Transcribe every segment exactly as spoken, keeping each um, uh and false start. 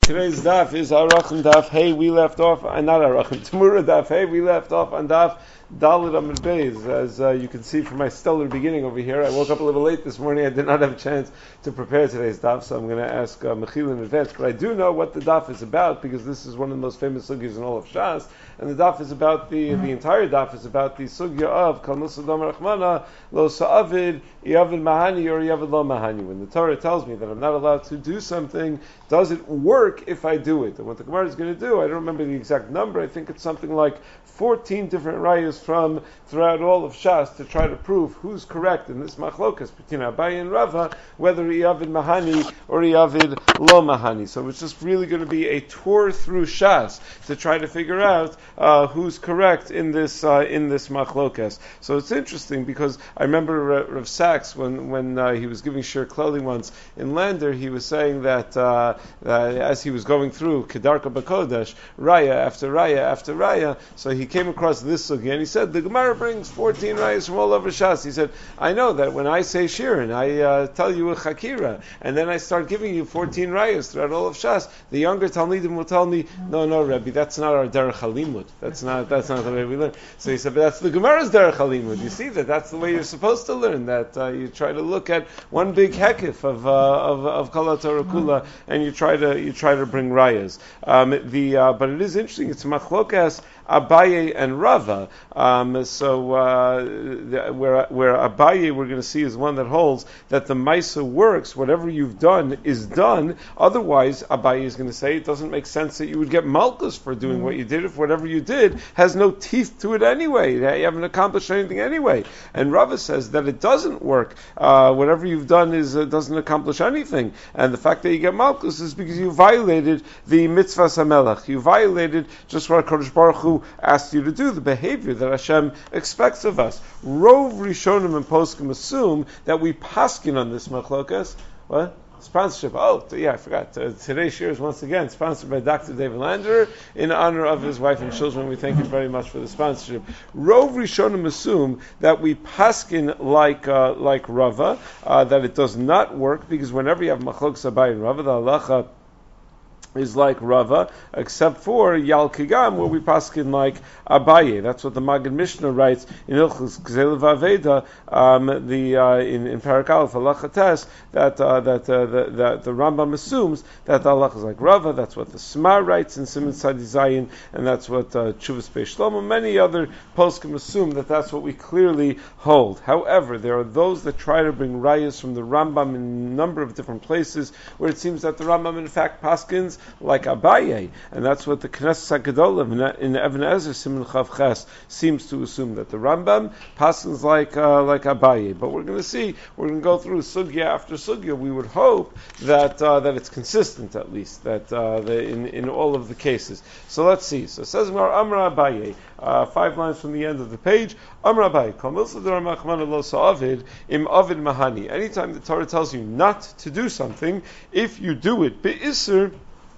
Today's daf is Arachim Daf Hey. We left off, uh, not Arachim, Tamura Daf Hey. We left off on Daf Dalit Amud Beis. As uh, you can see from my stellar beginning over here, I woke up a little late this morning. I did not have a chance to prepare today's daf, so I'm going to ask uh, Mechil in advance. But I do know what the daf is about because this is one of the most famous sugyas in all of Shas, and the daf is about the the entire daf is about the sugya of Kal Nusadam Rachmana Lo Sa'avid Yavid Mahani or Yavid Lo Mahani. When the Torah tells me that I'm not allowed to do something, does it work if I do it? And what the Gemara is going to do, I don't remember the exact number. I think it's something like fourteen different rayas from throughout all of Shas to try to prove who's correct in this machlokas between Abaye and Rava, whether Yavid Mahani or Yavid Lo Mahani. So it's just really going to be a tour through Shas to try to figure out uh, who's correct in this uh, in this machlokas. So it's interesting because I remember uh, Rav Sachs when when uh, he was giving Shir Klali once in Lander, he was saying that uh, uh, as he was going through Kedarka Bakodesh, Raya after Raya after Raya, so he came across this sugi and he said the Gemara brings fourteen rayas from all over Shas. He said, I know that when I say Shirin, I uh, tell you a Chakira, and then I start giving you fourteen rayas throughout all of Shas. The younger Talmidim will tell me, no, no, Rebbe, that's not our Derech Halimud. That's not that's not the way we learn. So he said, but that's the Gemara's Derech Halimud. You see that that's the way you're supposed to learn. That uh, you try to look at one big hekif of uh, of of Kala Torah Kula, and you try to you try to bring rayas. Um, the uh, but it is interesting. It's machlokas Abaye and Rava. Um, so uh, the, where where Abaye we're going to see is one that holds that the Maisa works. Whatever you've done is done. Otherwise, Abaye is going to say it doesn't make sense that you would get malchus for doing what you did if whatever you did has no teeth to it anyway. You haven't accomplished anything anyway. And Rava says that it doesn't work. Uh, whatever you've done is uh, doesn't accomplish anything. And the fact that you get malchus is because you violated the mitzvah samelach. You violated just what Kodesh Baruch Hu asked you to do, the behavior that Hashem expects of us. Rov Rishonim and Poskim assume that we paskin on this machlokas. What? Sponsorship. Oh, yeah, I forgot. Uh, today's shir is once again sponsored by Doctor David Lander in honor of his wife and children. We thank you very much for the sponsorship. Rov Rishonim assume that we paskin like uh, like Rava, uh, that it does not work because whenever you have machlokas Abaye and Rava, the halacha is like Rava, except for Yal Kigam, where we paskin like Abaye. That's what the Maggid Mishnah writes in Ilchus Gzela Vaveda, um, the uh, in in Parak Aleph Halacha Tes, that uh, that uh, the, that the Rambam assumes that the halacha is like Rava. That's what the Smar writes in Siman Sadi Zayin, and that's what uh, Chuvas Beis Shlomo. Many other poskim assume that that's what we clearly hold. However, there are those that try to bring rayas from the Rambam in a number of different places, where it seems that the Rambam in fact paskins like Abaye, and that's what the Knesset HaGedolah in Even Ezer Siman Chav Ches seems to assume, that the Rambam paskins like uh, like Abaye. But we're going to see, we're going to go through sugya after sugya. We would hope that uh, that it's consistent, at least, that uh, the, in in all of the cases. So let's see. So it says Amar Abaye, uh, five lines from the end of the page. Amar Abaye, Kol Milsa Dor Machmana Lo Sa'avid Im Avid Mahani. Anytime the Torah tells you not to do something, if you do it be'isr,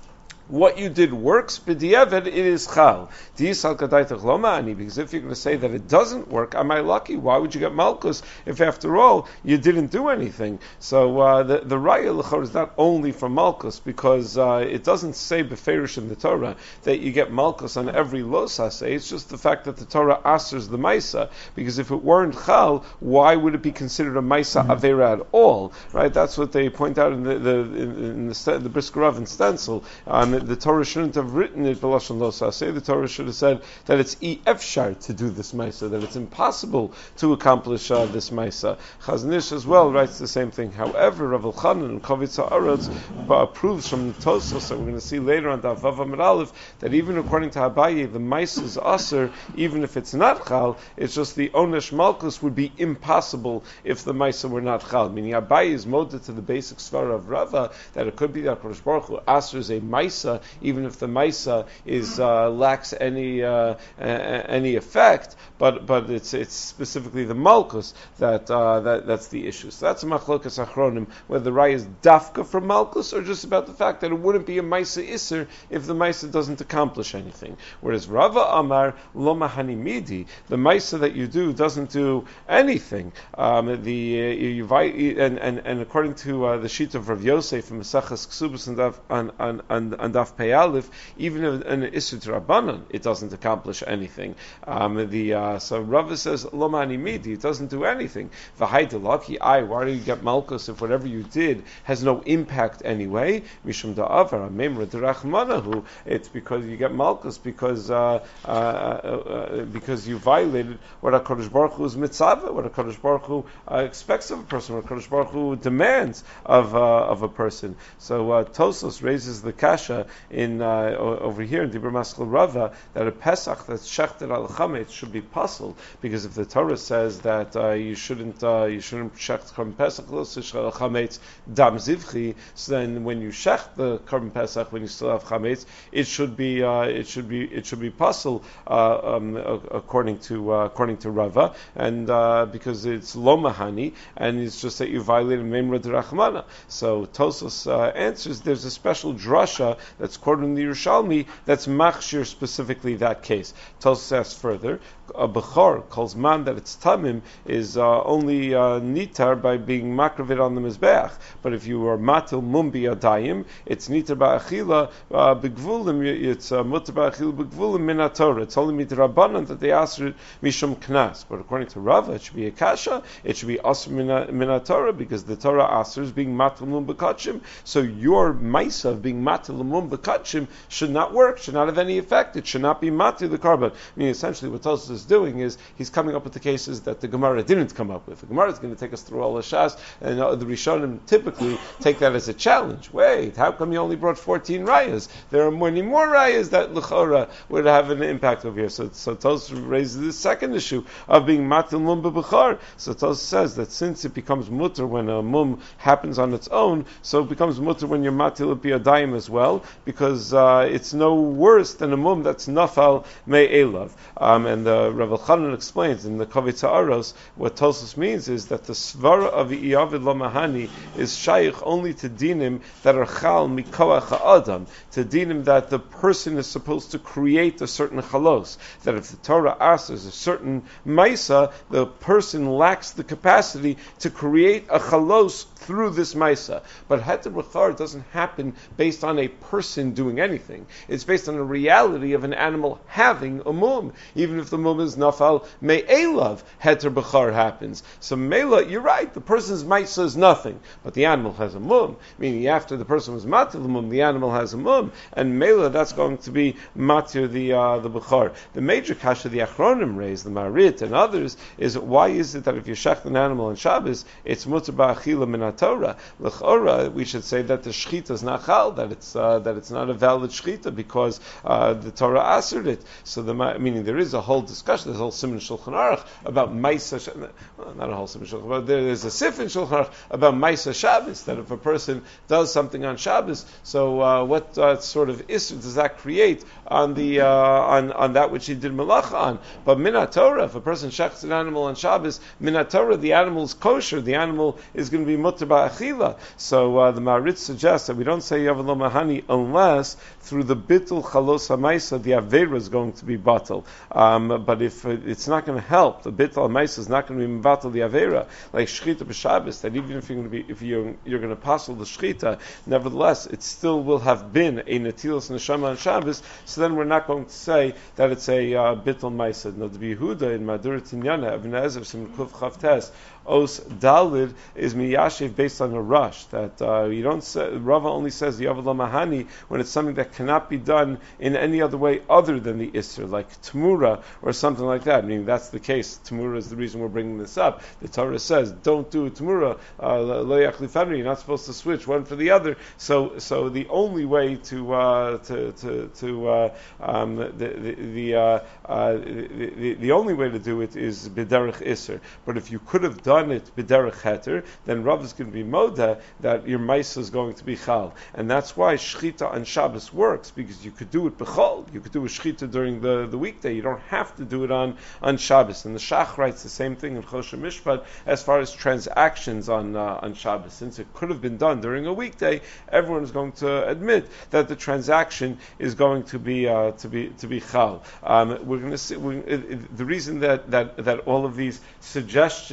what you did works, b'diavad it is chal. Because if you're going to say that it doesn't work, am I lucky? Why would you get malchus if after all you didn't do anything? So uh, the the raya l'chor is not only from malchus, because uh, it doesn't say beferish in the Torah that you get malchus on every los haseh. It's just the fact that the Torah asers the maisa. Because if it weren't chal, why would it be considered a maisa avera at all? Right? That's what they point out in the the in, in the, the Brisker Rav and Stencil. Um, the Torah shouldn't have written it b'lashon lo saseh. The Torah should have said that it's e efshar to do this ma'isa, that it's impossible to accomplish uh, this ma'isa. Chazon Ish as well writes the same thing. However, Rav Elchanan and Kovitz Haaretz proves from the Tosfos that we're going to see later on Daf Vav Amud Aleph that even according to Abaye, the ma'isa is aser, even if it's not chal. It's just the onesh malchus would be impossible if the ma'isa were not chal. Meaning Abaye is moded to the basic svara of Rava that it could be that Kodesh Baruch Hu asers a ma'isa Maisa, even if the Maisa is uh, lacks any uh, a, any effect, but but it's it's specifically the Malkus that uh, that that's the issue. So that's a Machlokas Achronim, whether the Raya is dafka from Malkus or just about the fact that it wouldn't be a Maisa Isser if the Maisa doesn't accomplish anything. Whereas Rava Amar Lo Mahani Midi, the Maisa that you do doesn't do anything. Um, the uh, you, and, and and according to uh, the sheet of Rav Yosef from Mesachas Ksubas and on on on on Daf Pei Aleph, even if an Isur Rabbanan, it doesn't accomplish anything. Um, the uh, so Rava says Lo Mani Midi, it doesn't do anything. V'haidelaki I, why do you get Malkus if whatever you did has no impact anyway? Mishum Da'avar Memra Derachmanahu. It's because you get Malkus because uh, uh, uh, because you violated what HaKadosh Baruch Hu is mitzvah, what HaKadosh Baruch Hu uh, expects of a person, what HaKadosh Baruch Hu demands of uh, of a person. So uh, Tosos raises the kasha in uh, over here in Dibur Maskal Rava that a Pesach that's shechted al chametz should be puzzled, because if the Torah says that uh, you shouldn't uh, you shouldn't shecht korban Pesach lo al chametz dam zivchi, so then when you shecht the korban Pesach when you still have chametz, it should be uh, it should be it should be puzzled uh, um, according to uh, according to Rava, and uh, because it's lo mahani and it's just that you violated memra derachmana. So Tosos uh, answers there's a special drasha that's quoted in the Yerushalmi that's machshir specifically that case. Tosos asks further, a bechor calls man that it's tamim is uh, only uh, nitar by being makravit on the mizbeach, but if you are matil mumbi adayim, it's nitar ba'achila uh, begvulim, it's uh, mutar ba'achila begvulim min Torah. It's only midrabanan that they ask it mishum knas, but according to Rava, it should be a kasha, it should be asr min Torah, because the Torah asr is being matil mum bekachim, so your maisa of being matil mum bekachim should not work, should not have any effect, it should not be matil the carbon. I mean, essentially what Tosos is doing is he's coming up with the cases that the Gemara didn't come up with. The Gemara is going to take us through all the Shas, and uh, the Rishonim typically take that as a challenge. Wait, how come you only brought fourteen rayas? There are many more rayas that l'chora would have an impact over here. So, so Tosos raises the second issue of being matil mum b'bechar. So Tosos says that since it becomes mutter when a mum happens on its own, so it becomes mutter when you're matil b'yadayim as well, because uh, it's no worse than a mum that's nafal me'elav. Um, and the Rav Elchanan explains in the Kavitz Ha'aros, what Tosos means is that the svara of Iyavid Lamahani is shaykh only to dinim that are chal mikoach ha'adam, to dinim that the person is supposed to create a certain chalos, that if the Torah asks a certain maisa, the person lacks the capacity to create a chalos through this maisa. But heter b'char doesn't happen based on a person doing anything. It's based on the reality of an animal having a mum. Even if the mum is nafal me'elav, heter b'char happens. So me'ela, you're right, the person's maisa is nothing, but the animal has a mum. Meaning after the person was matir the mum, the animal has a mum, and me'ela, that's going to be matir the uh, the b'char. The major kasha the Achronim raised, the Marit and others, is why is it that if you shech an animal on Shabbos, it's mutar ba'achila min Torah? L'chora, we should say that the shchita is not chal, that it's uh, that it's not a valid shchita because uh, the Torah answered it. So the meaning there is a whole discussion, there's a whole siman Shulchan Aruch about Maisa, well, not a whole siman Shulchan, but there is a sif in Shulchan Aruch about Maisa Shabbos, that if a person does something on Shabbos, so uh, what uh, sort of issue does that create on the uh, on on that which he did malacha on? But minat Torah, if a person shechs an animal on Shabbos, minat Torah, the animal is kosher, the animal is going to be mutar ba'achila. So uh, the Marit suggests that we don't say Yavel Lo Mahani unless through the bitul chalos ha'maisa the avera is going to be batal. Um, but if uh, it's not going to help, the bitul ha'maisa is not going to be batal the avera, like shchita b'Shabbos, that even if you're going to be if you're you're going to passel the shchita, nevertheless it still will have been a netilas neshama on Shabbos. So then we're not going to say that it's a uh, bitul maisa. No, the Yehuda in Madur Tinyana Ibn Ezra Sim Kuf Chavtes Os Dalid is miyashiv based on a rush that uh, you don't say. Rava only says the Yavel Lo Mahani when it's something that cannot be done in any other way other than the Isser, like Tamura or something like that. I mean, that's the case. Tamura is the reason we're bringing this up. The Torah says, don't do Tamura, Lo Yachlifanu, you're not supposed to switch one for the other. So so the only way to uh, to to, to uh, um, the the the, uh, uh, the the the only way to do it is B'derech Isser. But if you could have done it B'derech Heter, then Rav is going to be moda that your Maisa is going to be Chal. And that's why Shchita on Shabbos works, because you could do it B'chol. You could do a Shchita during the, the weekday. You don't have to do it on, on Shabbos. And the Shach writes the same thing in Choshen Mishpat as far as transactions on uh, on Shabbos. Since it could have been done during a weekday, everyone is going to admit that the transaction is going to be uh, to be to be Chal. Um, we're going to see we, it, it, the reason that, that, that all of these suggestions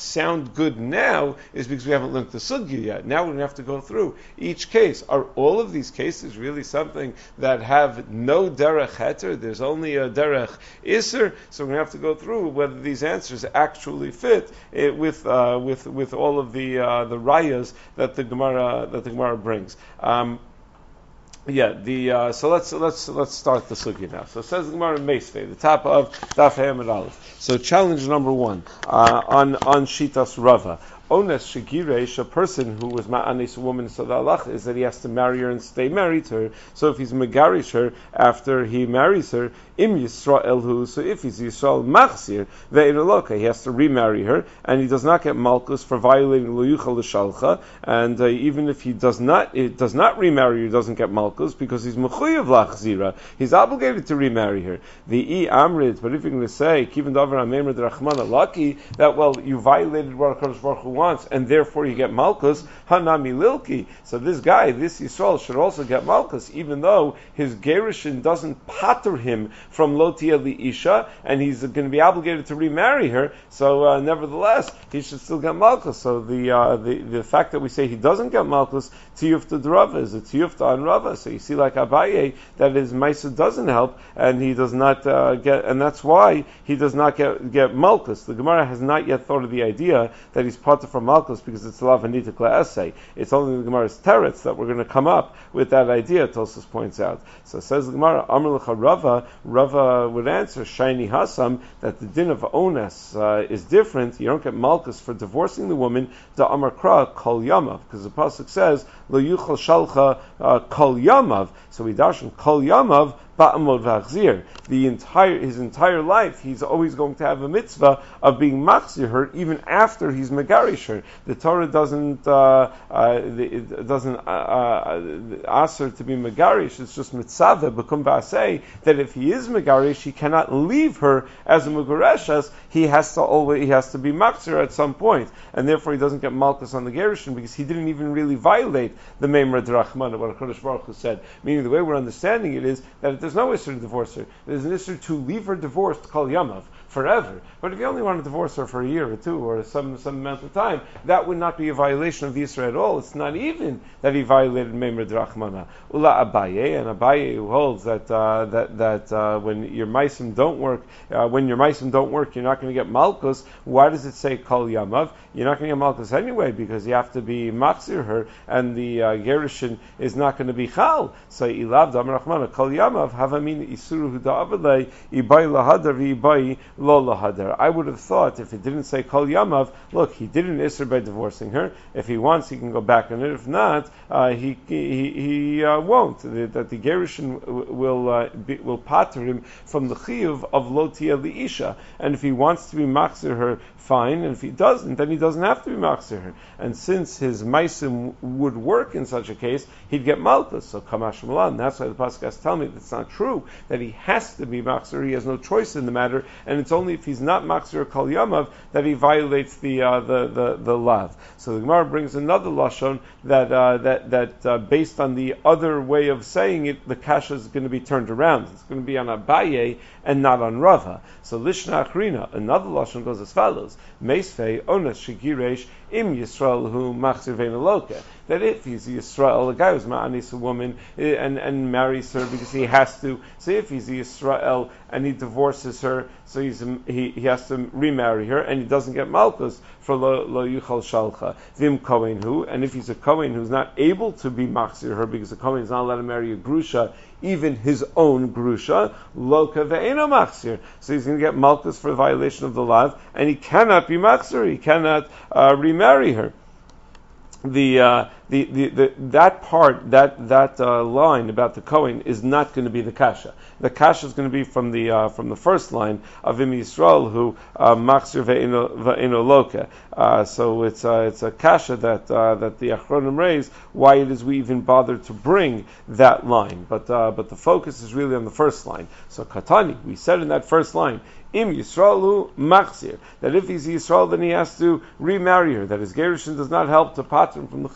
sound good now is because we haven't learned the sugya yet. Now we're going to have to go through each case. Are all of these cases really something that have no derech heter? There's only a derech iser. So we're going to have to go through whether these answers actually fit it with uh, with with all of the uh, the rayas that the Gemara that the Gemara brings. Um, Yeah, the uh, so let's let's let's start the sugya now. So it says the Gemara in Meisvei, the top of Daf Hamid Aleph. So challenge number one uh, on on Shitas Rava. Ones Shagiresh, a person who was ma'anis a woman, so the halach is that he has to marry her and stay married to her. So if he's megarish her after he marries her, im Yisrael hu, so if he's Yisrael machzir, ve'iraloka, he has to remarry her, and he does not get malchus for violating lo yuchal l'shalcha, and uh, even if he does not, it does not remarry her, he doesn't get malchus, because he's mechuyev lachzira, he's obligated to remarry her. The i amrit, but if you're going to say, kivin davar amemer d'rachmana lucky, that, well, you violated what HaKadosh Baruch Hu wants, and therefore you get malchus, hanami lilki. So this guy, this Yisrael, should also get malchus, even though his gerushin doesn't pater him from lotia liisha, and he's going to be obligated to remarry her. So uh, nevertheless, he should still get malchus. So the, uh, the the fact that we say he doesn't get malchus, tiyufta d'rava is a tiyufta on Rava. So you see, like Abaye, that his maisa doesn't help, and he does not uh, get, and that's why he does not get get malchus. The Gemara has not yet thought of the idea that he's pater from malchus because it's lavanita kla'asei. It's only the Gemara's teretz that we're going to come up with that idea. Tosfos points out. So it says the Gemara, Amar l'cha Rava. Rava would answer, Shiny Hasam, that the din of ones uh, is different. You don't get malchus for divorcing the woman. The Amar Kra kol yamav, because the pasuk says lo yuchal shalcha uh, kol yamav. So we darshan kol yamav. The entire his entire life, he's always going to have a mitzvah of being machzir her, even after he's megarish her. The Torah doesn't uh, uh, it doesn't uh, uh, ask her to be megarish. It's just mitzvah bekum ba'aseh that if he is megarish, he cannot leave her as a megareshes. He has to always he has to be machzir at some point, and therefore he doesn't get malchus on the gerushin because he didn't even really violate the meimer d'rachmana, what HaKadosh Baruch Hu said. Meaning the way we're understanding it is that there's no issue to divorce her. There's an issue to leave her divorced, kol yamav, forever. But if you only want to divorce her for a year or two or some some amount of time, that would not be a violation of the Yisra at all. It's not even that he violated meimer d'rachmana. Ula Abaye, and Abaye who holds that uh, that that uh, when your meisim don't work, uh, when your meisim don't work, you're not going to get malchus. Why does it say kol yamav? You're not going to get malchus anyway because you have to be machzir her, and the uh, gerushin is not going to be chal. So ilav dam rachmana kol yamav havamin isuru huda'avalei ibai lahadar v'ibai lo lahadar. I would have thought if it didn't say kol yamav, look, he did an isur by divorcing her. If he wants, he can go back on it. If not, uh, he he, he uh, won't. That the gerushin will uh, be, will pater him from the chiyuv of lotia liisha. And if he wants to be machzir her, fine. And if he doesn't, then he doesn't have to be machzir her. And since his meisim would work in such a case, he'd get malchus. So kamash malan. That's why the pasuk has to tell me that's not true. That he has to be machzir. He has no choice in the matter. And it's only if he's not machzir kol yamav that he violates the uh, the the the lav. So the Gemara brings another lashon that uh, that that uh, based on the other way of saying it, the kasha is going to be turned around. It's going to be on Abaye and not on Rava. So lishna achrina, another lashon goes as follows: Meisvei onas shegiresh im Yisrael hu machzir v'enoloke. That if he's Yisrael, a guy who's ma'anis a woman and, and marries her because he has to. So if he's Yisrael and he divorces her, so he's he, he has to remarry her and he doesn't get malchus for lo, lo yuchal shalcha. Vim kohen hu, and if he's a kohen who's not able to be machzir her because a kohen is not allowed to marry a grusha, even his own grusha, loka ve'eno machzir. So he's going to get malchus for the violation of the lav, and he cannot be machzir. He cannot uh, remarry her. The, uh, the, the, the that part, that that uh, line about the Kohen is not going to be the kasha. The kasha is going to be from the uh, from the first line of Im Yisrael who machzir ve'eno loka. Uh, so it's uh, it's a kasha that uh, that the Achronim raise why it is we even bother to bring that line. But uh, but the focus is really on the first line. So Katani, we said in that first line, Im Yisraelu machzir, that if he's Yisrael, then he has to remarry her. That his gerushin does not help to pater him from the chiyuv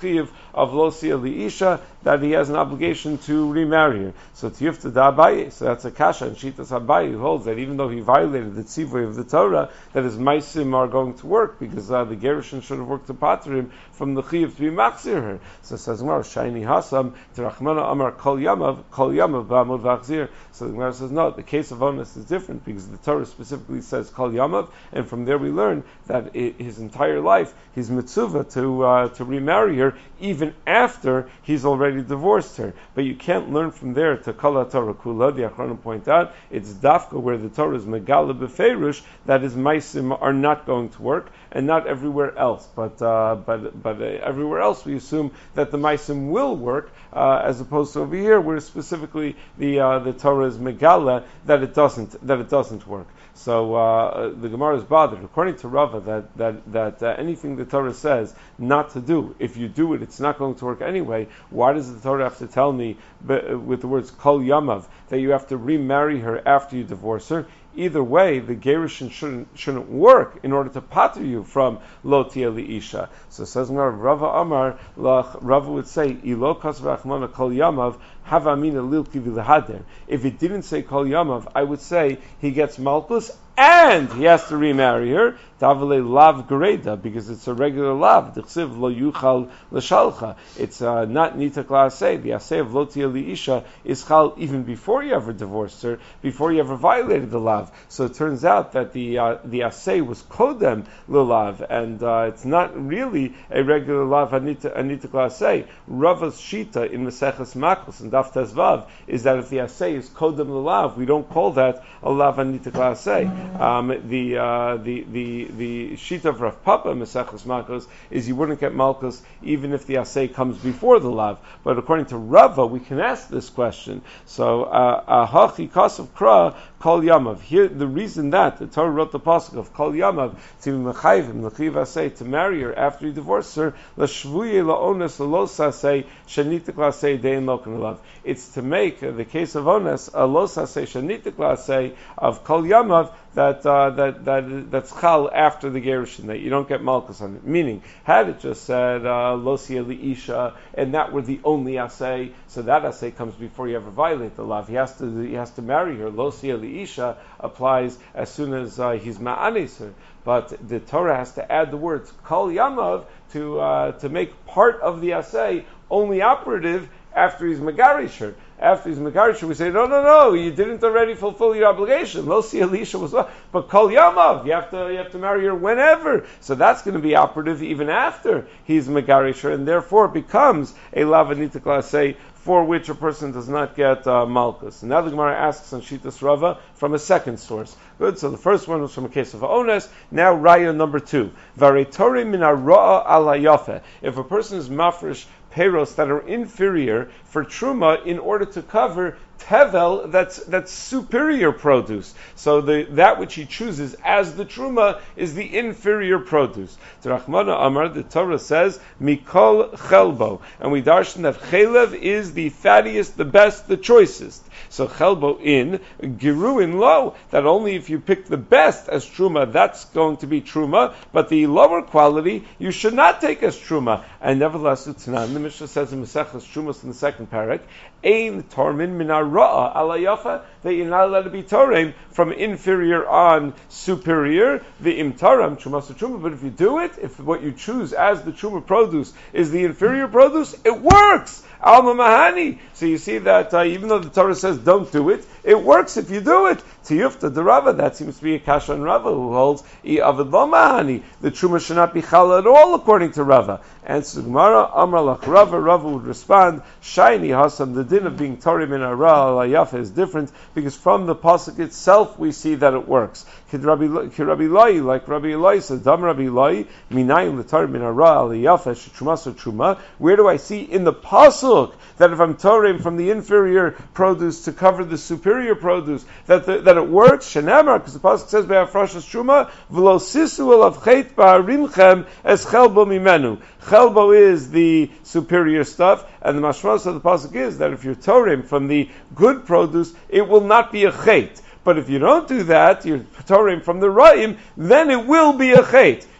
of Losia Liisha, that he has an obligation to remarry her. So Tiyufta da Abaye, so that's a kasha, and Shitas Abaye, who holds that even though he violated the tzivui of the Torah, that his maisim are going to work, because uh, the Gerushin should have worked to pater him from the chiyuv to be machzir her. So it says, Shiny Hasam, Terachmana Amar Kol Yamav, Kol Yamav Ba'amud Vachzir. So the Gemara says, no, the case of Onus is different, because the Torah specifically says Kol Yamav, and from there we learn that it, his entire life, he's mitzvah to, uh, to remarry her, even after he's already divorced her. But you can't learn from there to Kol HaTorah Kula. The Achronim point out, it's Dafka where the Torah is Megala Befeirush, that his maisim are not going to work, and not everywhere else. But uh, but but uh, everywhere else we assume that the maisim will work, uh, as opposed to over here where specifically the uh, the Torah is Megala that it doesn't that it doesn't work. So uh, the Gemara is bothered, according to Rava, that that that uh, anything the Torah says not to do, if you do it, it's not going to work anyway. Why does the Torah have to tell me, but, with the words Kol Yamav, that you have to remarry her after you divorce her? Either way, the gerushin shouldn't shouldn't work in order to pater you from lo tia liisha. So it says Rava Amar, Rava would say, Ilo kas v'achmana kol yamav havamina lilki v'lehader. If it didn't say kol yamav, I would say he gets malchus and he has to remarry her. Tavale lav gereda, because it's a regular lav. D'chsiv lo yuchal l'shalcha. It's uh, not nita klasei. The asay of lo tia liisha is chal even before you ever divorced her, before you ever violated the lav. So it turns out that the uh, the asay was kodem lulav, and uh, it's not really a regular lav anita anita klasei. Rava's shita in Maseches Makos and Daf Tezvav is that if the asay is kodem lulav, we don't call that a lav anita klasei. Um, the uh, the the the shita of Rav Papa Maseches Makos is you wouldn't get malchus even if the asay comes before the lav. But according to Rava, we can ask this question. So hachi kasav kra kol yamav. Here, the reason that the Torah wrote the pasuk of kol yamav to mechayvim l'chiv asay to marry her after he divorced her l'shvuye la'ones l'los asay shanitik l'asay dein lokan love. It's to make uh, the case of ones a los asay shanitik l'asay of kol yamav that uh, that that that's chal after the gerushin, that you don't get malchus on it. Meaning, had it just said losia liisha, and that were the only asay, so that asay comes before you ever violate the lav. He has to he has to marry her. Losia liisha applies as soon as uh, he's ma'anis her. But the Torah has to add the words kol yamav to uh, to make part of the asay only operative after he's megarish her. After he's megarish her, we say, no, no, no, you didn't already fulfill your obligation. Lo si Elisha was, but kol yamav, you have to, you have to marry her whenever. So that's going to be operative even after he's megarish her, and therefore it becomes a lavanita klasei for which a person does not get uh, malchus. And now the Gemara asks on Shitas Rava from a second source. Good, so the first one was from a case of Ones. Now Raya number two. Varetore min hara'a ala yafe. If a person is mafresh peros that are inferior for truma in order to cover tevel that's that's superior produce. So the that which he chooses as the truma is the inferior produce. To Rachmana Amar, the Torah says mikol chelbo, and we darshan that chelev is the fattiest, the best, the choicest. So chelbo in giruin lo, that only if you pick the best as truma, that's going to be truma, but the lower quality you should not take as truma. And nevertheless, Utzanan, the Mishnah says in Maseches Trumas in the second parak, ein tormin min hara'a ala yafa, that you're not allowed to be torem from inferior on superior, the imtaram trumas truma. But if you do it, if what you choose as the truma produce is the inferior produce, it works. Alma Mahani. So you see that uh, even though the Torah says don't do it, it works if you do it. Tiyufta de Rava, that seems to be a kasha on Rava, who holds I Avid Lo Mahani. The truma should not be chal at all according to Rava. And so Gemara Amar Lach Rava, Rava would respond, Shiny Hasam, the din of being Torim in Ara ala Yafa is different because from the pasuk itself we see that it works. Kid Rabbi Loi, like Rabbi Loi says, Dam Rabbi Loi, Minayin l'Torim in Ara ala Yafa shechumas or truma. Where do I see in the pasuk that if I'm Torim from the inferior produce to cover the superior produce, that the, that it works? Shenamar, because the pasuk says be'afrashas truma v'lo sisu elav chet ba'arimchem es chelbo mimenu. Chelbo is the superior stuff, and the mashmas of the pasuk is that if you're Torim from the good produce, it will not be a chet. But if you don't do that, you're Torim from the Ra'im, then it will be a chet.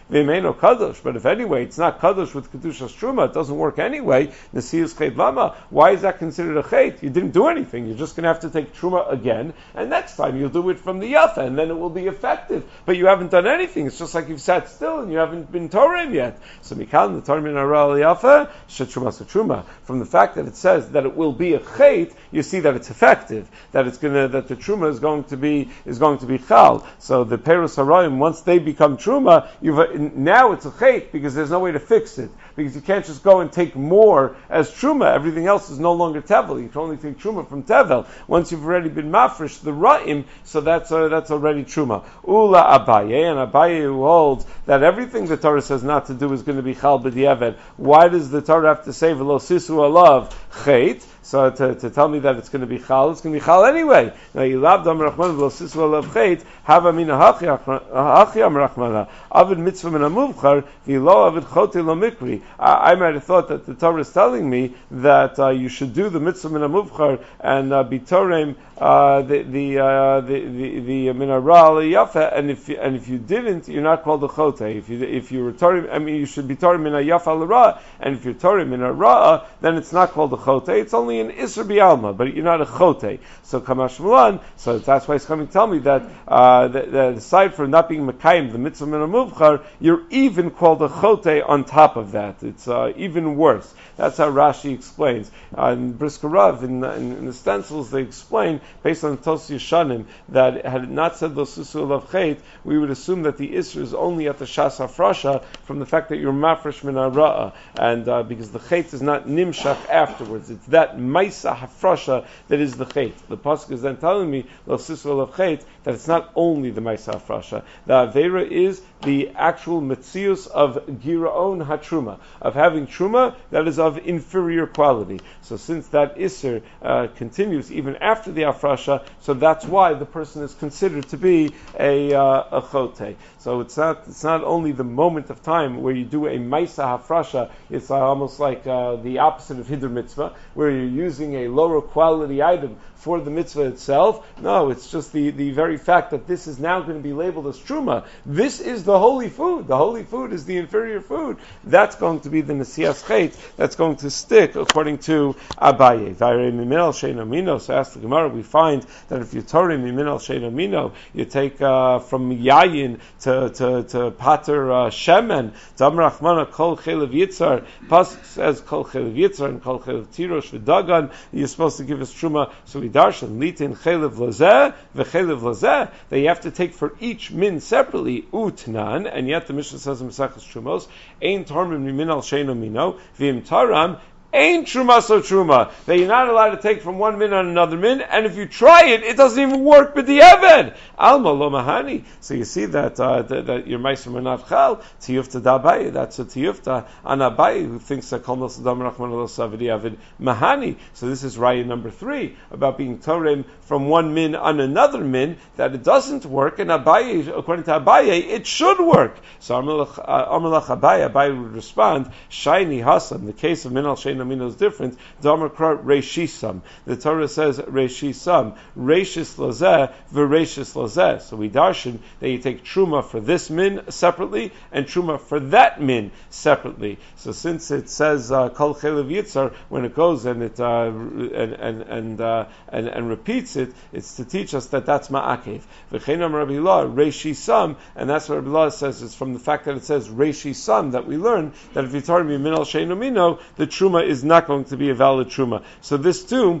v'meino kadosh. But if anyway it's not kadosh with kedushas truma, it doesn't work anyway. Nesius chet lama. Why is that considered a chet? You didn't do anything. You're just going to have to take truma again, and next time you'll do it from the yafa, and then it will be effective. But you haven't done anything. It's just like you've sat still and you haven't been Torah yet. So mikal the Torah min hara yafa shetruma truma. From the fact that it says that it will be a chet, you see that it's effective. That it's gonna that the truma is going to be is going to be chal. So the perus harayim, once they become truma, you've now it's a chet because there's no way to fix it. Because you can't just go and take more as truma. Everything else is no longer tevel. You can only take truma from tevel. Once you've already been mafresh the ra'im, so that's uh, that's already truma. Ula Abaye, and Abaye who holds that everything the Torah says not to do is going to be chal b'diavad. Why does the Torah have to say v'lo sisu alav chet? So to, to tell me that it's going to be chal, it's going to be chal anyway. Now you love dam rachman v'lo sisu alav chet. Hava mina hachiyam rachmana avid mitzvah min amuvchar v'lo avid chote lo mikri. I might have thought that the Torah is telling me that uh, you should do the mitzvah min amuvchar and uh, be torem uh, the the uh, the the, the min hara yafa, and if you, and if you didn't, you're not called a chote. If you if you were torem, I mean you should be torem min yafa l'ra, and if you're torem min hara, then it's not called a chote. It's only an isur bialma, but you're not a chote. So kamash mulan. So that's why he's coming to tell me that, uh, that, that aside from not being mekayim the mitzvah min amuvchar, you're even called a chote on top of that. It's uh, even worse. That's how Rashi explains. Uh, in Brisker Rav, in, in, in the stencils, they explain, based on Tos Yeshanim, that had it not said Lo Susu Alav Chet, we would assume that the Isra is only at the Shas HaFrasha from the fact that you're Mafresh Min HaRa'ah, and uh, because the Chet is not Nimshach afterwards. It's that Maisa HaFrasha that is the Chet. The Pasuk is then telling me, Lo Susu Alav Chet, that it's not only the Maisa HaFrasha. The Avera is the actual Metzius of Giraon HaTruma, of having Truma that is of inferior quality. So since that Isser uh, continues even after the Afrasha, so that's why the person is considered to be a, uh, a Chote. So it's not it's not only the moment of time where you do a Maisa Hafrasha, it's uh, almost like uh, the opposite of Hiddur Mitzvah, where you're using a lower quality item for the mitzvah itself. No, it's just the, the very fact that this is now going to be labeled as Truma. This is the holy food. The holy food is the inferior food. That's going to be the Nesias Chet. That's going to stick according to Abaye. So ask the Gemara, we find that if you Torah Mimin al Shein Amino, you take uh, from Yayin to, to, to Pater uh, Shemen, Dam Rachmana Kol Chelev Yitzar, Pasuk says Kol Chelev Yitzar and Kol Chelev Tirosh V'Dagan, you're supposed to give us Truma. So we darshan litin chelev lazeh v'chelev lazeh, that you have to take for each min separately utnan, and yet the Mishnah says in Mesachos Trumos, ein tormim mimin al sheino mino v'im taram ain't truma so truma, that you're not allowed to take from one min on another min, and if you try it, it doesn't even work with the eved. Alma lo mahani. So you see that uh, that, that your meiser manav chal tiyufta dabai. That's a tiyufta anabai who thinks that kol nosadam rachman lo savidi avid mahani. So this is raya number three about being torem from one min on another min, that it doesn't work, and Abaye, according to Abaye, it should work. So Amalach Abaye, Abaye would respond, shiny hasam. The case of min al shein amino is different. Damakra reshisam. The Torah says reshisam, reshis lazeh v'reshis lazeh. So we darshan that you take truma for this min separately and truma for that min separately. So since it says uh, kol chelev yitzar, when it goes and it uh, and and and, uh, and and repeats it, it's to teach us that that's ma'akev. V'cheinam Rabbi Lah reshisam, and that's what Rabbi Lah says. It's from the fact that it says reshisam that we learn that if you tell me min al shein amino, the truma is not going to be a valid truma. So this too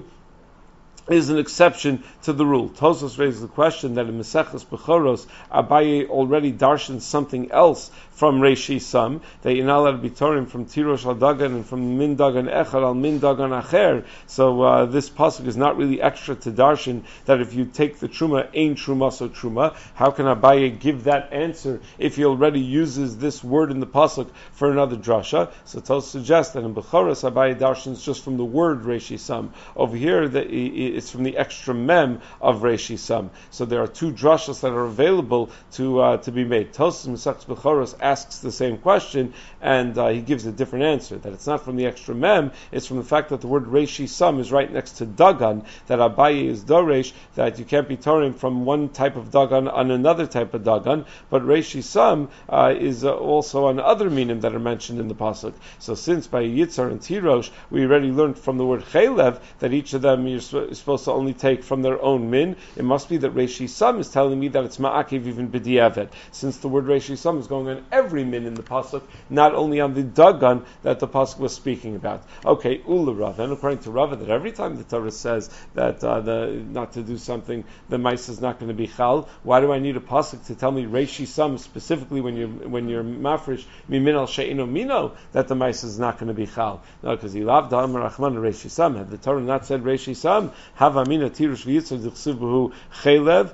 is an exception to the rule. Tosfos raises the question that in Maseches Bechoros, Abaye already darshan something else from Reishi Sam, that you're not allowed to be Torim from Tirosh al Dagan and from Min Dagan Echad al Min Dagan Acher. So uh, this pasuk is not really extra to darshan that if you take the Truma, Ein Truma so Truma. How can Abaye give that answer if he already uses this word in the pasuk for another drasha? So Tosfos suggests that in Bechoros, Abaye darshans just from the word Reishi Sam. Over here, that it's from the extra mem of Reishi Sam. So there are two drashas that are available to uh, to be made. Tosfos Masechtas Bechoros asks the same question, and uh, he gives a different answer, that it's not from the extra mem, it's from the fact that the word Reishi Sam is right next to Dagan, that Abaye is Doresh, that you can't be Torim from one type of Dagan on another type of Dagan, but Reishi Sam uh, is uh, also on other minim that are mentioned in the pasuk. So since by Yitzhar and Tirosh we already learned from the word Chaylev that each of them you're supposed to only take from their own min, it must be that Reishi Sam is telling me that it's Ma'akev even b'diavad, since the word Reishi Sam is going on every min in the pasuk, not only on the Dagan that the pasuk was speaking about. Okay, Ula Rav, and according to Rav, that every time the Torah says that uh, the not to do something, the mice is not going to be chal. Why do I need a pasuk to tell me Reishi Sam specifically when you're when you're mafresh mimin al she'ino mino that the mice is not going to be chal? No, because he loved Amar Rachman Reishi Sam. Had the Torah not said Reishi Sam, Havamina Tirush v'Yitzchak d'chsiv b'hu Chaylev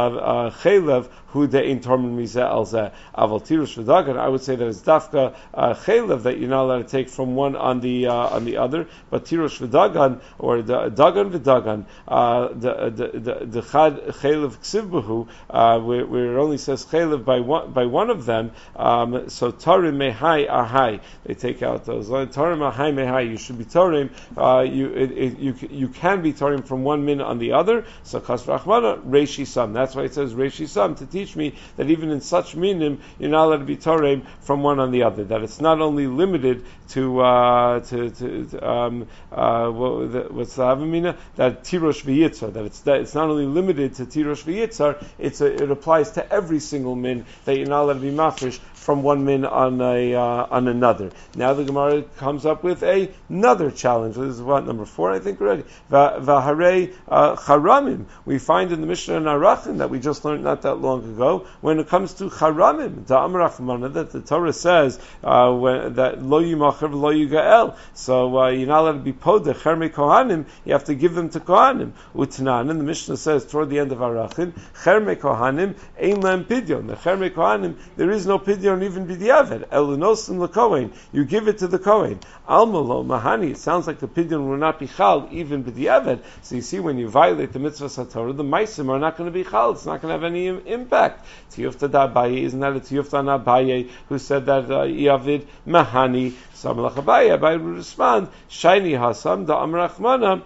Chaylev hu de'in tormin mizeh al zeh aval Tirush v'Dagan. I would say that it's dafka uh, Chaylev that you're not allowed to take from one on the uh, on the other, but Tirush v'Dagan or the Dagan v'Dagan uh, the the the the chad Chaylev ksiv b'hu uh, where, where it only says Chaylev by one by one of them. Um, so Tarim mehai ahai, they take out those lines. Tarim ahai mehai, you should be Tarim. Uh, you it, it, you you can be Tarim from one min on the other. So Chas v'Rachmana Reishi Sam. That's why it says Reishi Sam, to teach me that even in such minim you're not allowed to be Tarim from one on the other. That it's not only limited to uh, to, to, to um, uh, what, what's the Havamina, that Tirosh v'Yitzar, that it's that it's not only limited to Tirosh v'Yitzar, it's a, it applies to every single min that you're not allowed to be mafresh from one min on a uh, on another. Now the Gemara comes up with a, another challenge. This is what, number four, I think already. V'harei charamim. We find in the Mishnah in Arachin that we just learned not that long ago, when it comes to charamim, the Amar Rachmana, that the Torah says uh, when, that lo yimacher lo yigael. So uh, you're not allowed to be podeh chermei kohanim. You have to give them to kohanim. Utnan, and the Mishnah says toward the end of Arachin, chermei kohanim ein lem pidyon. The chermei kohanim, there is no pidyon even b'diavad. Elunosim lekohen, you give it to the kohen. Almalo mahani, it sounds like the pidyon will not be chal even b'diavad. So you see, when you violate the mitzvah satorah, the maisim are not going to be chal. It's not going to have any im- impact. Tiyufta da Abaye, isn't that a tiyufta na Abaye who said that uh, iavid mahani? Samalach Abaye, Abaye would respond, shayni hasam da Amar Rachmana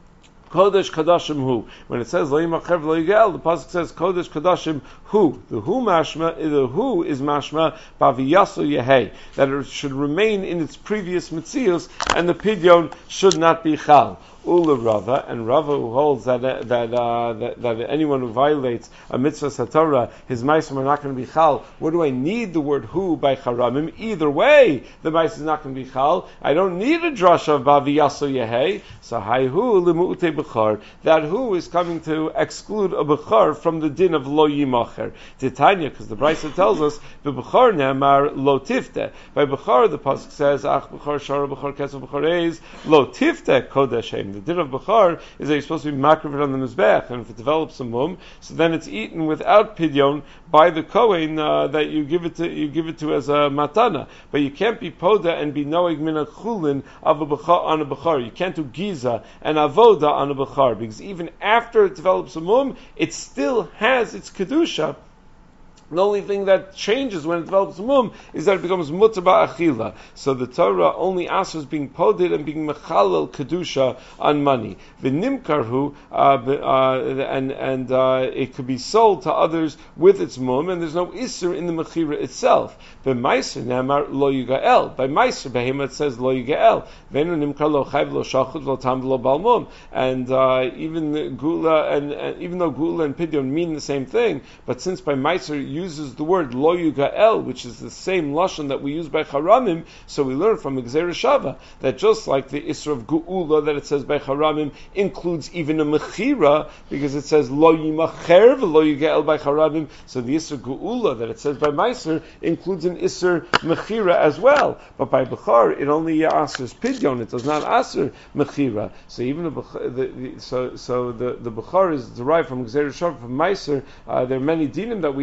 Kodesh Kadashim Hu. When it says Lo Yimacher Lo Yigel, the pasuk says Kodesh Kadashim Hu. The Hu mashma, the Hu is mashma Baviyasu Yehei, that it should remain in its previous mitzios, and the pidyon should not be chal. Ula Rava, and Rava who holds that uh, that, uh, that that anyone who violates a mitzvah satorah, his ma'asim are not going to be chal. What do I need the word hu by charamim? Either way, the ma'asim is not going to be chal. I don't need a drasha of baviyasu yehei. So hai hu limu'ute bechar. That hu is coming to exclude a bechar from the din of lo yimacher. Titania, because the Brisa tells us the bechar ne'amar lo tifte. By bechar, the pasuk says ach bechar shara bechar kesef bechar eis lo tifte kodeshem. The din of Bechar is that you're supposed to be makriv on the mizbech, and if it develops a mum, so then it's eaten without pidyon by the kohen uh, that you give it to you give it to as a matana. But you can't be poda and be noeg min a chulin of a bechar on a Bechar. You can't do giza and avoda on a Bechar, because even after it develops a mum, it still has its kedusha. The only thing that changes when it develops mum is that it becomes mutar ba'achila. So the Torah only asks being poded and being mechalel kedusha on money. V'nimkarhu, uh, uh, and and uh, it could be sold to others with its mum, and there's no isser in the mechira itself. B'maiser ne'amar lo yigael. By maiser behema it says lo yigael. V'enu nimkar lo chayv lo shachut lo tam lo balmum. And uh, even the gula and, and even though gula and pidyon mean the same thing, but since by maiser uses the word lo yugael, which is the same lashon that we use by charamim, so we learn from Gzeira Shava that just like the isra of geula that it says by charamim includes even a mechira, because it says lo yimacher v'lo yugael by charamim, so the isra geula that it says by meiser includes an isra mechira as well. But by bechar it only asers pidyon; it does not aser mechira. So even a bechar, the, the, so so the the bechar is derived from Gzeira Shava from meiser. Uh, there are many dinim that we link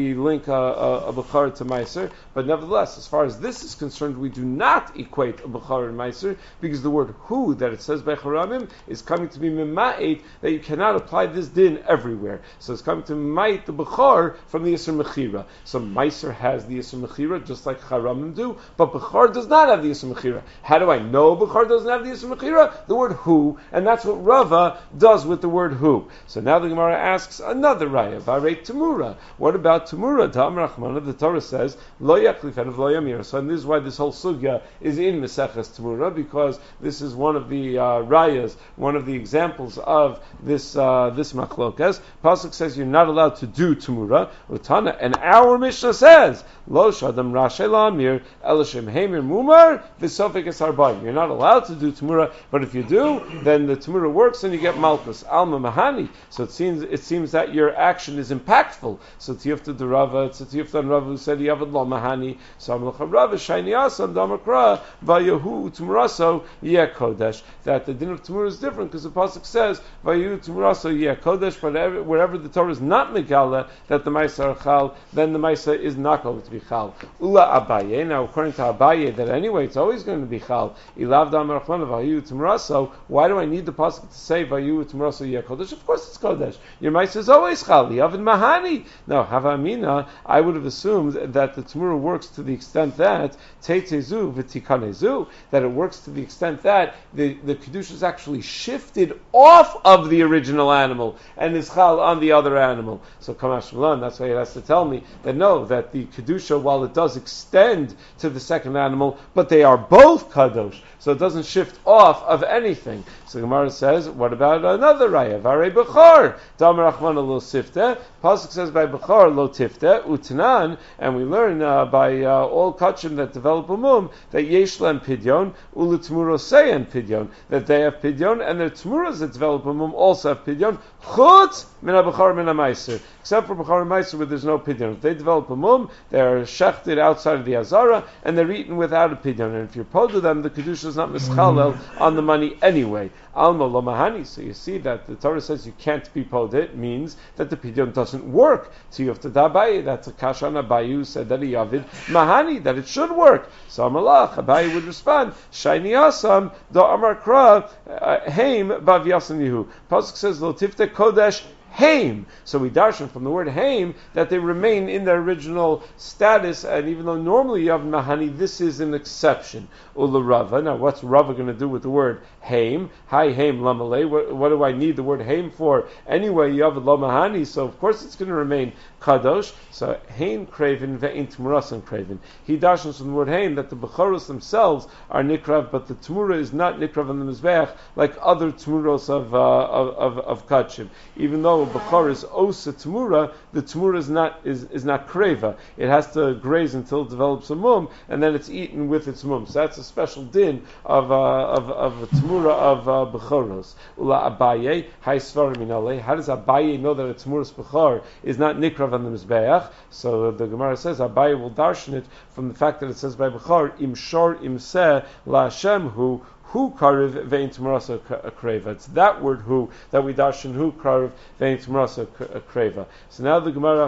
link a, a, a Bechor to Meiser, but nevertheless, as far as this is concerned, we do not equate a Bechor and Meiser, because the word hu that it says by Charamim is coming to be Mima'it, that you cannot apply this din everywhere. So it's coming to Mima'it the Bechor from the Yisur Mechira. So Meiser has the Yisur Mechira, just like Charamim do, but Bechor does not have the Yisur Mechira. How do I know Bechor doesn't have the Yisur Mechira? The word hu, and that's what Rava does with the word hu. So now the Gemara asks another raya, Varei Tamura. What about Tamura? Tam Rachmana, the Torah says, Lo Yaklif and Lo Yamir. So and this is why this whole sugya is in Meseches Tamura, because this is one of the uh, rayas, one of the examples of this uh, this machlokas. Pasuk says you're not allowed to do Tamura. Utana, and our Mishnah says, Lo Shadam Rashe Lamir, Elishem Heimir Mumar, V'Sofik Es Harbayim. You're not allowed to do Tamura, but if you do, then the Tamura works and you get Malchus. Alma Mahani. So it seems it seems that your action is impactful. So Tiyufta de Rava, it's a Tiyufta and Rava who said Yavad Lo Mahani. So Amlacha Rava, Shayni Asam, Damakra, Vayahu Tumuraso, Yeh Kodesh. That the din of Tamura is different because the Pasuk says, Vayahu Tumuraso, Yeh Kodesh, but wherever the Torah is not Megala, that the Maisa are Chal, then the Maisa is not going to be Chal. Ula Abaye, now according to Abaye, that anyway it's always going to be Chal. Ilav Damar Rachmana, Vayahu Tumuraso, why do I need the Pasuk to say Vayahu Tumuraso, Yeh Kodesh? Of course it's Kodesh. Your Maisa is always Chal. Yavid Mahani. No, Havamina, I would have assumed that the Tamura works to the extent that Teitezu V'tikanezu, that it works to the extent that the, the Kedusha is actually shifted off of the original animal and is Chal on the other animal. So Kamash Malan, that's why it has to tell me that no, that the Kedusha, while it does extend to the second animal, but they are both Kadosh, so it doesn't shift off of anything. So Gemara says, what about another raya? Varei Bechor, Damar Rachmana lo sifte. Pasuk says by Bechor lo tifte utanan, and we learn uh, by uh, all kachim that develop a mum that yesh lem pidyon ulu tmurosein pidyon, that they have pidyon and their tmuras that develop a mum also have pidyon. Chutz min ha-Bechor min ha-Meiser, except for Bechor and Meiser where there's no pidyon. If they develop a mum, they're shechted outside of the azara and they're eaten without a pidyon. And if you're poed to them, the kedusha is not mischalel on the money anyway. Alma lo mahani. So you see that the Torah says you can't be poed. It means that the pidyon doesn't work. So you have to dabayi. That's a kasha on Abaye who said that he yavid mahani, that it should work. So Amalach, Abaye would respond, Shayni asam do amar kra heim bav yasan yehu. Pasuk says lo tifte kodesh Haim. So we darshan from the word Haim that they remain in their original status, and even though normally you have Mahani, this is an exception. Ula Rava. Now what's Rava going to do with the word Haim? Hi Haim Lamalei. What, what do I need the word Haim for? Anyway, you have Lo Mahani, so of course it's going to remain Kadosh. So Haim Kraven ve'in Tmurasan Kraven. He darshans from the word Haim that the Bechoros themselves are Nikrav, but the Tmura is not Nikrav on the Mizbeach like other Tmuros of, uh, of, of, of Kachim. Even though Bechor is osa Tmura, the Tmura is not is, is not kreva. It has to graze until it develops a mum, and then it's eaten with its mum. So that's a special din of uh, of of a Tmura of uh, Bechoros. Ula Abaye, Hai Svarim Minale. How does Abaye know that a Tmuras Bechor is not nikrav on the Mizbeach? So the Gemara says Abaye will darshan it from the fact that it says by Bechor im shor im se la Hashem hu. Hu kariv vein tmurasa kreva. It's that word hu that we darshan hu kariv vein tmurasa kreva. So now the Gemara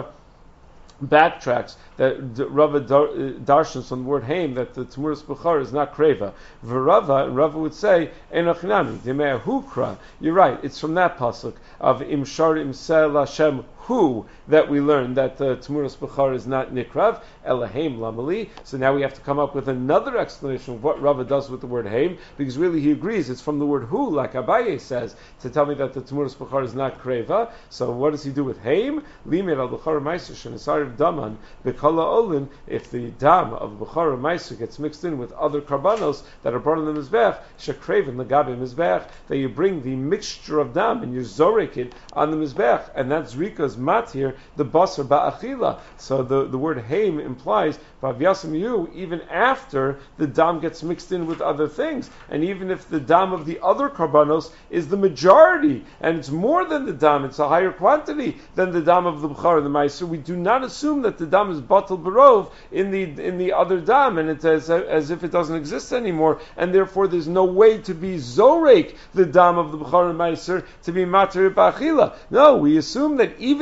backtracks that Rava darshans from the word haim that the Tmuras Bechor is not kreva. V'Rava, Rava would say enochinami demei hukra. You're right. It's from that pasuk of im shar im sel Hashem hu that we learn that the Tmuras Bechor is not nikrav elaheim lamali. So now we have to come up with another explanation of what Rava does with the word haim, because really he agrees it's from the word hu, like Abaye says, to tell me that the Tmuras Bechor is not kreva. So what does he do with haim? Limir al Bechor Meiser shenisar daman bekala olin. If the dam of Bechor Meiser gets mixed in with other karbanos that are brought in the mizbech, shekreven legabe mizbech, that you bring the mixture of dam and you zorek it on the mizbech, and that's Rika's mat here, the basar ba'achila. So the, the word haim implies vavyasam yu, even after the dam gets mixed in with other things, and even if the dam of the other karbanos is the majority, and it's more than the dam, it's a higher quantity than the dam of the Bechor and the Meiser, we do not assume that the dam is batal barov in the in the other dam, and it's as, as if it doesn't exist anymore, and therefore there's no way to be zorek the dam of the Bechor and Meiser to be mater ba'achila. No, we assume that even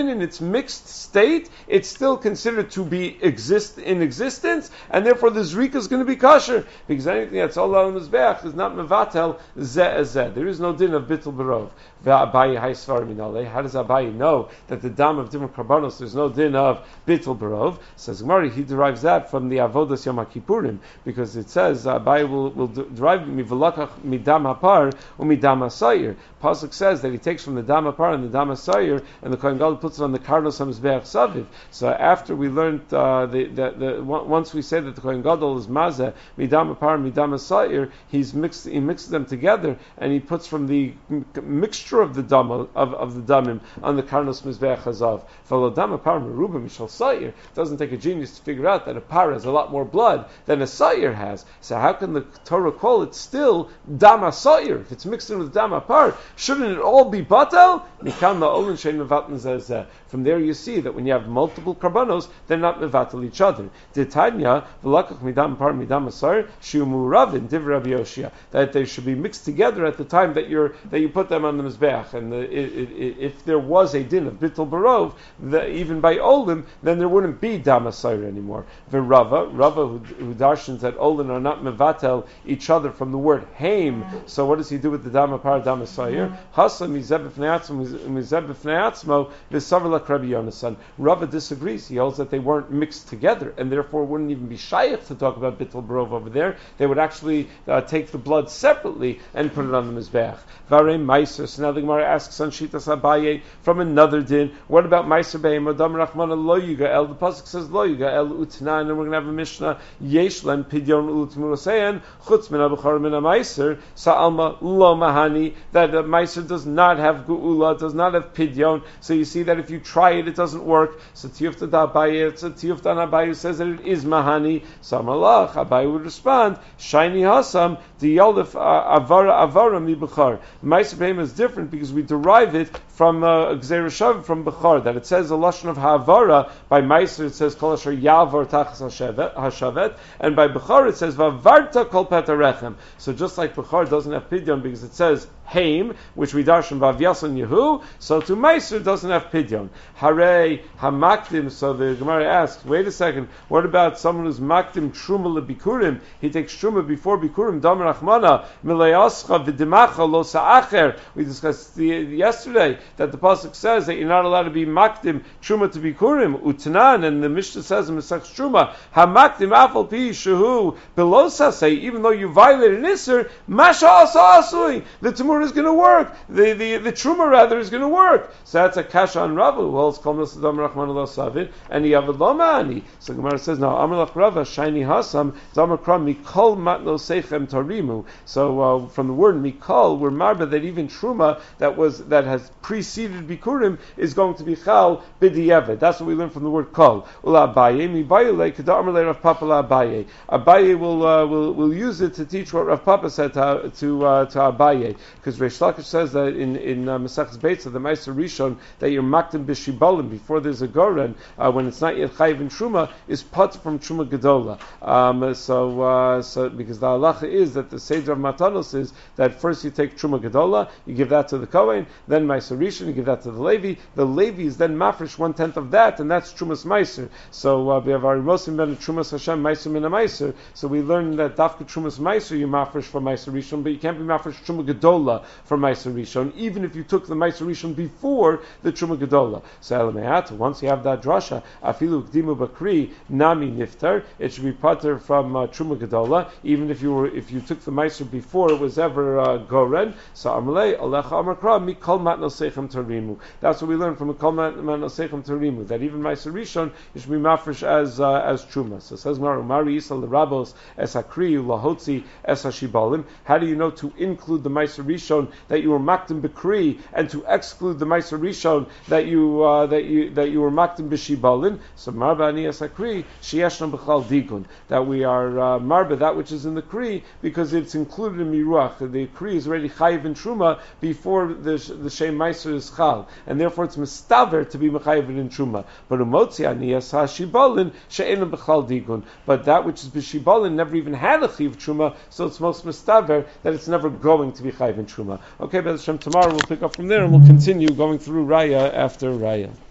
even in its mixed state, it's still considered to be exist in existence, and therefore the zrika is going to be kosher, because anything that's all on the mizbeach is not mevatel zeh zeh. There is no din of bittul barov. Abaye haisvar minale. How does Abaye know that the dam of different karbanos there's no din of bittul barov? Says Gemara, he derives that from the avodas Yom Kippurim, because it says Abaye will will derive mivalakach midam hapar umidam hasayir. Pasuk says that he takes from the dam hapar and the dam hasayir, and the Kohen Gadol puts it on the karnos hamizbeach saviv. So after we learned uh, the, the, the once we say that the Kohen Gadol is mazeh midam hapar midam hasayir, he's mixed he mixes them together and he puts from the mixture of the dam of, of the damim on the karnos mizbeach hazav. V'lo dam hapar meruba mishal sayir. It doesn't take a genius to figure out that a par has a lot more blood than a sayir has. So how can the Torah call it still dam hasayir if it's mixed in with dam hapar? Shouldn't it all be batel? From there you see that when you have multiple karbanos, they're not mevatel each other. That they should be mixed together at the time that you're that you put them on the mizbeach. And the, it, it, if there was a din of bittul barov, the, even by olim, then there wouldn't be dam hasayir anymore. The Rava, Rava who, who darshans that olim are not mevatel each other from the word haim. So what does he do with the dam hapar dam hasayir? Rava disagrees. He holds that they weren't mixed together, and therefore wouldn't even be shaykh to talk about bittul barov over there. They would actually uh, take the blood separately and put it on the mizbeach. Vare meiser. So now the Gemara asks on Shitas Abaye from another din. What about meiser beim adam rachmana lo yigael? The pasuk says lo yigael utna, and we're going to have a mishnah yesh lem pidyon utmurosein chutz min abuchar min meiser sa'alma lo mahani, that the meiser does not have geula, does not have pidyon. So you see that if you try it, it doesn't work. So tiyufta da Abaye, it's a tiyufta na Abaye says that it is mahani. So Amalach Abaye would respond, shiny hasam the yolif avara avara mi bechar. Meiser beim is different because we derive it from uh, Gzeir Shav from Bechar, that it says a lashon of Ha'avara. By Meiser it says Kol Asher Yavar Tachas Hashavet, and by Bechar it says Vavarta Kol Petarechem. So just like Bechar doesn't have Pidyon because it says Haim, which we dash from Vav Yason Yehu, so to Meiser doesn't have Pidyon. Hare Hamakdim. So the Gemara asks, wait a second, what about someone who's Makdim Truma LeBikurim? He takes Truma before Bikurim. Dam Rachmana Milayascha V'Dimacha Lo Sa'acher. We discussed the, yesterday that the pasuk says that you're not allowed to be makdim truma to bikurim utnan, and the Mishnah says in Masech Truma hamakdim afal pi shehu below sasei, even though you violated an iser masha asa asui, the tamur is going to work, the the the truma rather is going to work. So that's a kasha on Rava who holds kol mesadam rachman lo savin and yavad lo ma'ani. So Gemara says now Amar lach Rava shiny hasam damar kram mikol matno seichem tarimu. So uh, from the word mikol we're marba that even truma that was that has preceded Bikurim is going to be Chal B'di'evet. That's what we learn from the word Kol. Ula Abaye, mi Bayile, Kedar Amalei Rav Papa la Abaye. Abaye will, uh, will, will use it to teach what Rav Papa said to, to, uh, to Abaye. Because Reish Lakish says that in, in uh, Masechus Beitza, the Meiser Rishon, that you're Makdim B'Shibalim, before there's a Goren, uh, when it's not yet Chayiv in Truma, is put from Truma Gedola. Um, so, uh, so, because the halacha is that the Seder of Matanos is that first you take Truma Gedola, you give that to the Kohen, then Meiser Rishon, you give that to the Levi. The Levi is then mafresh one tenth of that, and that's Trumas Meiser. So uh, we have our Rosim ben Trumas Hashem Meiser min Meiser. So we learn that Dafka Trumas Meiser you mafresh for Meiser Rishon, but you can't be mafresh Truma Gedola for Meiser Rishon, even if you took the Meiser Rishon before the Truma Gedola. So Elamehat, once you have that drasha, Afilu Kdimu Bakri Nami Niftar, it should be pater from uh, Truma Gedola, even if you were if you took the Meiser before it was ever uh, Goren. So Amalei Alecha Amar Kra Mikol Matno Seichem Tarimu. That's what we learn from a Kol Matno Seichem Tarimu, that even Meiser Rishon it should be mafresh as uh, as Truma. So it says Mari Mari Yisal the Rabos Es Hakri Lahotzi Es Hashibalim. How do you know to include the Meiser Rishon that you were makdim Bekri and to exclude the Meiser Rishon that you uh, that you that you were makdim B'Shibalin? So Marba Ani Es Hakri Sheyeshna B'Chal Digun, that we are uh, Marba that which is in the Kri because it's included in Miruach. The Kri is already Chayiv in Truma before the the Shem Meiser is Chal, and therefore it's mistaver to be mechayiv in Truma. But umotzi aniyas hashibalin she'enam b'chal digun. But that which is b'shibalin never even had a chiv Truma, so it's most mistaver that it's never going to be chayiv in Truma. Okay, B'ez Hashem, tomorrow we'll pick up from there and we'll continue going through Raya after Raya.